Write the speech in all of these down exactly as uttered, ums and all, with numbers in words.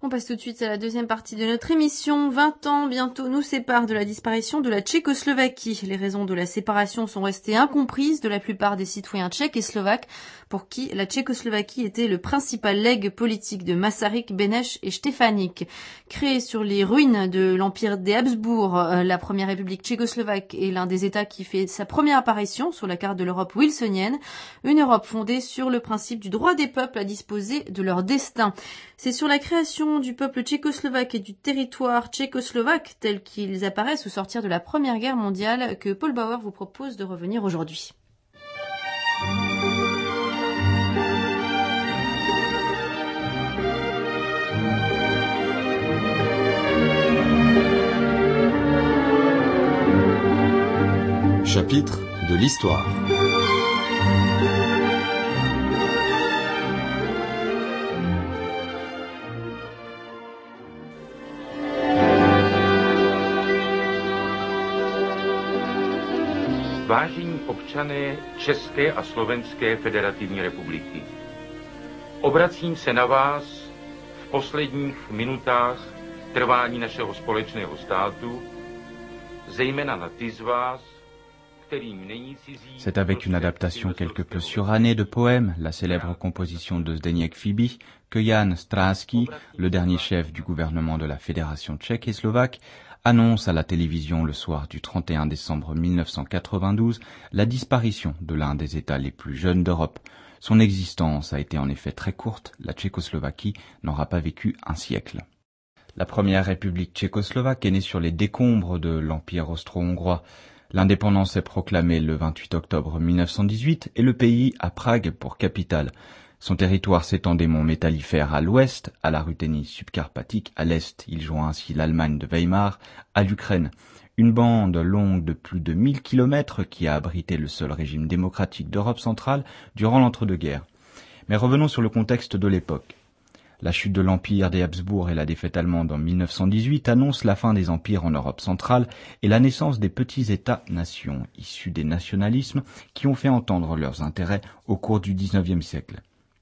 On passe tout de suite à la deuxième partie de notre émission. vingt ans bientôt nous séparent de la disparition de la Tchécoslovaquie. Les raisons de la séparation sont restées incomprises de la plupart des citoyens tchèques et slovaques, pour qui la Tchécoslovaquie était le principal legs politique de Masaryk, Beneš et Štefanik. Créée sur les ruines de l'empire des Habsbourg, la première république tchécoslovaque est l'un des États qui fait sa première apparition sur la carte de l'Europe wilsonienne, une Europe fondée sur le principe du droit des peuples à disposer de leur destin. C'est sur la création du peuple tchécoslovaque et du territoire tchécoslovaque tels qu'ils apparaissent au sortir de la Première Guerre mondiale que Paul Bauer vous propose de revenir aujourd'hui. Chapitre de l'histoire. Vážení občané České a Slovenské federativní republiky, obracím se na vás v posledních minutách trvání našeho společného státu, zejména na ty z vás, kterým není cizí. C'est avec une adaptation quelque peu surannée de poème, la célèbre composition de Zdeněk Fibi, que Jan Stráský, le dernier chef du gouvernement de la Fédération tchèque et slovaque, annonce à la télévision le soir du trente et un décembre mille neuf cent quatre-vingt-douze la disparition de l'un des États les plus jeunes d'Europe. Son existence a été en effet très courte, la Tchécoslovaquie n'aura pas vécu un siècle. La première république tchécoslovaque est née sur les décombres de l'Empire austro-hongrois. L'indépendance est proclamée le vingt-huit octobre mille neuf cent dix-huit et le pays a Prague pour capitale. Son territoire s'étend des monts Métallifères à l'ouest, à la Ruthénie subcarpatique à l'est. Il joint ainsi l'Allemagne de Weimar à l'Ukraine. Une bande longue de plus de mille kilomètres qui a abrité le seul régime démocratique d'Europe centrale durant l'entre-deux-guerres. Mais revenons sur le contexte de l'époque. La chute de l'empire des Habsbourg et la défaite allemande en mille neuf cent dix-huit annoncent la fin des empires en Europe centrale et la naissance des petits États-nations, issus des nationalismes qui ont fait entendre leurs intérêts au cours du dix-neuvième siècle.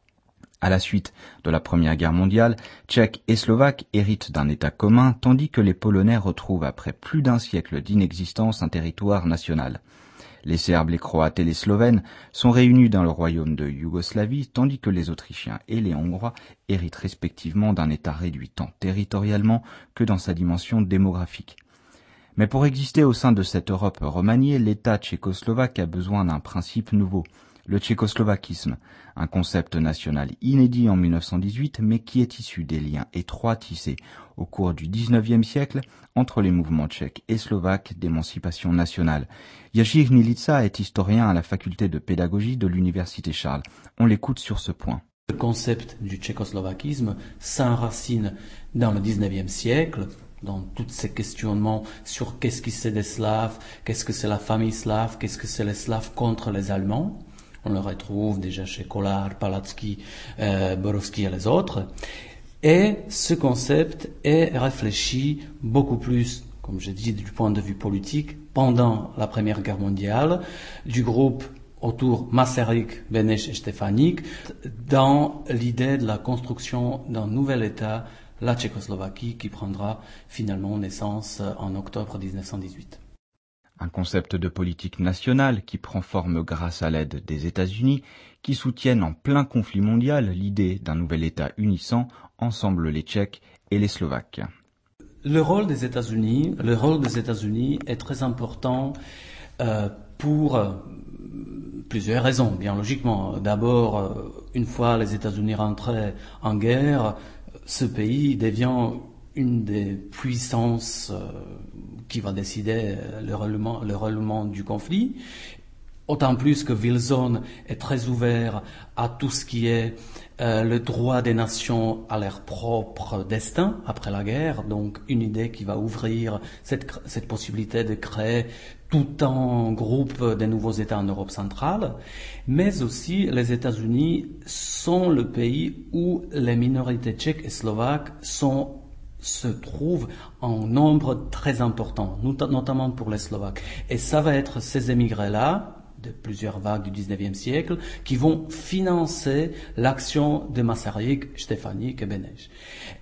À la suite de la Première Guerre mondiale, Tchèques et Slovaques héritent d'un État commun, tandis que les Polonais retrouvent après plus d'un siècle d'inexistence un territoire national. Les Serbes, les Croates et les Slovènes sont réunis dans le royaume de Yougoslavie, tandis que les Autrichiens et les Hongrois héritent respectivement d'un État réduit tant territorialement que dans sa dimension démographique. Mais pour exister au sein de cette Europe remaniée, l'État tchécoslovaque a besoin d'un principe nouveau, le tchécoslovaquisme, un concept national inédit en mille neuf cent dix-huit, mais qui est issu des liens étroits tissés au cours du dix-neuvième siècle entre les mouvements tchèques et slovaques d'émancipation nationale. Jiří Hnilička est historien à la faculté de pédagogie de l'université Charles. On l'écoute sur ce point. Le concept du tchécoslovaquisme s'enracine dans le dix-neuvième siècle, dans tous ces questionnements sur qu'est-ce que c'est des Slaves, qu'est-ce que c'est la famille slave, qu'est-ce que c'est les Slaves contre les Allemands. On le retrouve déjà chez Kollár, Palacký, euh, Borovský et les autres. Et ce concept est réfléchi beaucoup plus, comme je dis, du point de vue politique, pendant la Première Guerre mondiale, du groupe autour Masaryk, Beneš et Štefanik, dans l'idée de la construction d'un nouvel État, la Tchécoslovaquie, qui prendra finalement naissance en octobre dix-neuf cent dix-huit. Un concept de politique nationale qui prend forme grâce à l'aide des États-Unis, qui soutiennent en plein conflit mondial l'idée d'un nouvel État unissant ensemble les Tchèques et les Slovaques. Le rôle des États-Unis, le rôle des États-Unis est très important euh, pour euh, plusieurs raisons, bien logiquement. D'abord, euh, une fois les États-Unis rentrés en guerre, ce pays devient une des puissances euh, qui va décider le règlement, le règlement du conflit. Autant plus que Wilson est très ouvert à tout ce qui est euh, le droit des nations à leur propre destin après la guerre. Donc une idée qui va ouvrir cette, cette possibilité de créer tout un groupe de nouveaux États en Europe centrale. Mais aussi les États-Unis sont le pays où les minorités tchèques et slovaques sont se trouvent en nombre très important, notamment pour les Slovaques. Et ça va être ces émigrés-là, de plusieurs vagues du dix-neuvième siècle, qui vont financer l'action de Masaryk, Štefanik et Beneš.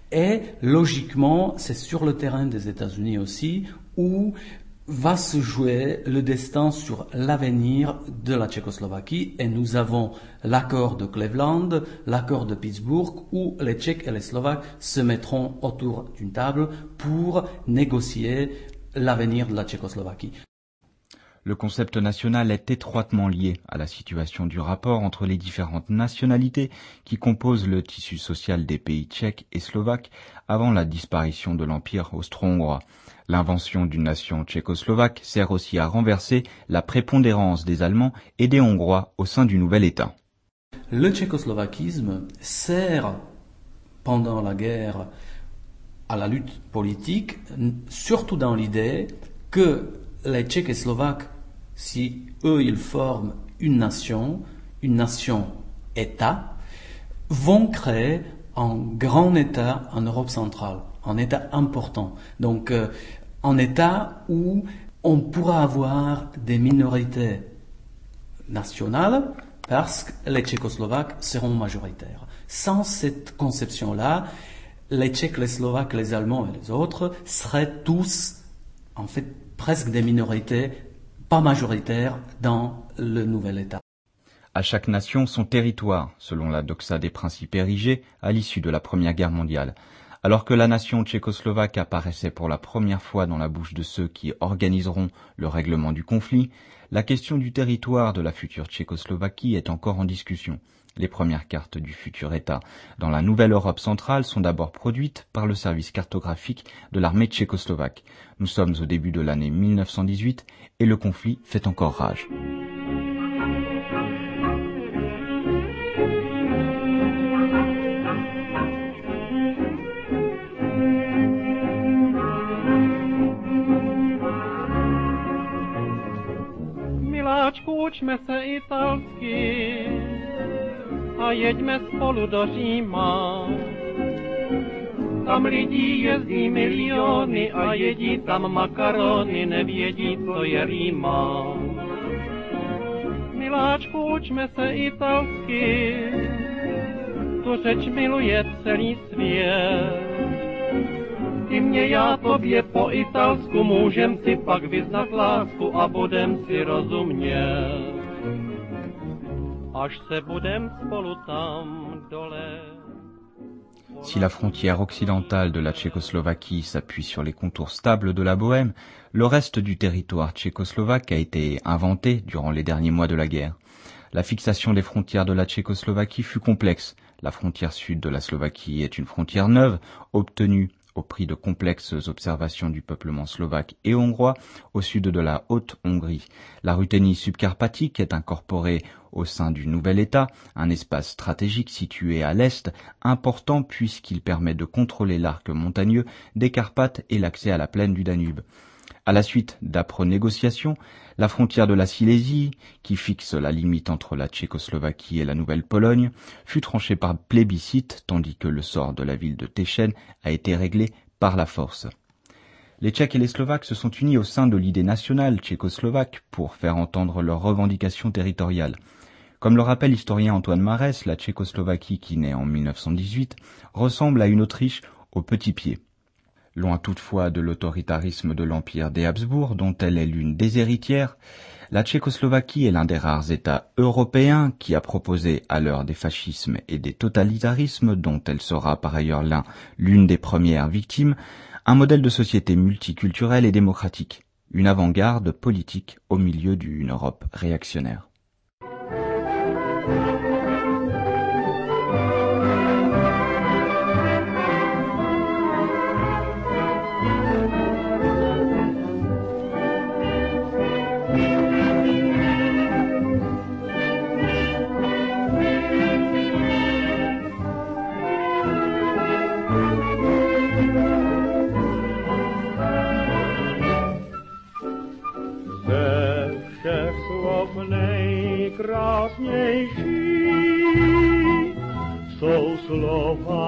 Et logiquement, c'est sur le terrain des États-Unis aussi où va se jouer le destin sur l'avenir de la Tchécoslovaquie. Et nous avons l'accord de Cleveland, l'accord de Pittsburgh, où les Tchèques et les Slovaques se mettront autour d'une table pour négocier l'avenir de la Tchécoslovaquie. Le concept national est étroitement lié à la situation du rapport entre les différentes nationalités qui composent le tissu social des pays tchèques et slovaques avant la disparition de l'Empire austro-hongrois. L'invention d'une nation tchécoslovaque sert aussi à renverser la prépondérance des Allemands et des Hongrois au sein du nouvel État. Le tchécoslovaquisme sert pendant la guerre à la lutte politique, surtout dans l'idée que les Tchèques et Slovaques, si eux ils forment une nation, une nation-État, vont créer un grand État en Europe centrale, un État important. Donc euh, un État où on pourra avoir des minorités nationales parce que les Tchécoslovaques seront majoritaires. Sans cette conception-là, les Tchèques, les Slovaques, les Allemands et les autres seraient tous, en fait, presque des minorités pas majoritaires dans le nouvel État. À chaque nation son territoire, selon la doxa des principes érigés à l'issue de la Première Guerre mondiale. Alors que la nation tchécoslovaque apparaissait pour la première fois dans la bouche de ceux qui organiseront le règlement du conflit, la question du territoire de la future Tchécoslovaquie est encore en discussion. Les premières cartes du futur État dans la nouvelle Europe centrale sont d'abord produites par le service cartographique de l'armée tchécoslovaque. Nous sommes au début de l'année mille neuf cent dix-huit et le conflit fait encore rage. Miláčku, učme se italsky a jeďme spolu do Říma. Tam lidí jezdí miliony a jedí tam makarony, nevědí, co je Říma. Miláčku, učme se italsky, tu řeč miluje celý svět. Ty mě, já tobě po italsku, můžem si pak vyznat lásku a budem si rozumět. Až se budem spolu tam dole. Si la frontière occidentale de la Tchécoslovaquie s'appuie sur les contours stables de la Bohême, le reste du territoire tchécoslovaque a été inventé durant les derniers mois de la guerre. La fixation des frontières de la Tchécoslovaquie fut complexe. La frontière sud de la Slovaquie est une frontière neuve, obtenue au prix de complexes observations du peuplement slovaque et hongrois au sud de la Haute-Hongrie. La Ruthénie subcarpatique est incorporée au sein du nouvel État, un espace stratégique situé à l'est, important puisqu'il permet de contrôler l'arc montagneux des Carpates et l'accès à la plaine du Danube. À la suite d'âpres négociations, la frontière de la Silésie, qui fixe la limite entre la Tchécoslovaquie et la Nouvelle-Pologne, fut tranchée par plébiscite, tandis que le sort de la ville de Teschen a été réglé par la force. Les Tchèques et les Slovaques se sont unis au sein de l'idée nationale tchécoslovaque pour faire entendre leurs revendications territoriales. Comme le rappelle l'historien Antoine Marès, la Tchécoslovaquie, qui naît en mille neuf cent dix-huit, ressemble à une Autriche au petit pied. Loin toutefois de l'autoritarisme de l'Empire des Habsbourg, dont elle est l'une des héritières, la Tchécoslovaquie est l'un des rares États européens qui a proposé, à l'heure des fascismes et des totalitarismes, dont elle sera par ailleurs l'un, l'une des premières victimes, un modèle de société multiculturelle et démocratique, une avant-garde politique au milieu d'une Europe réactionnaire. Nejkrásnější jsou slova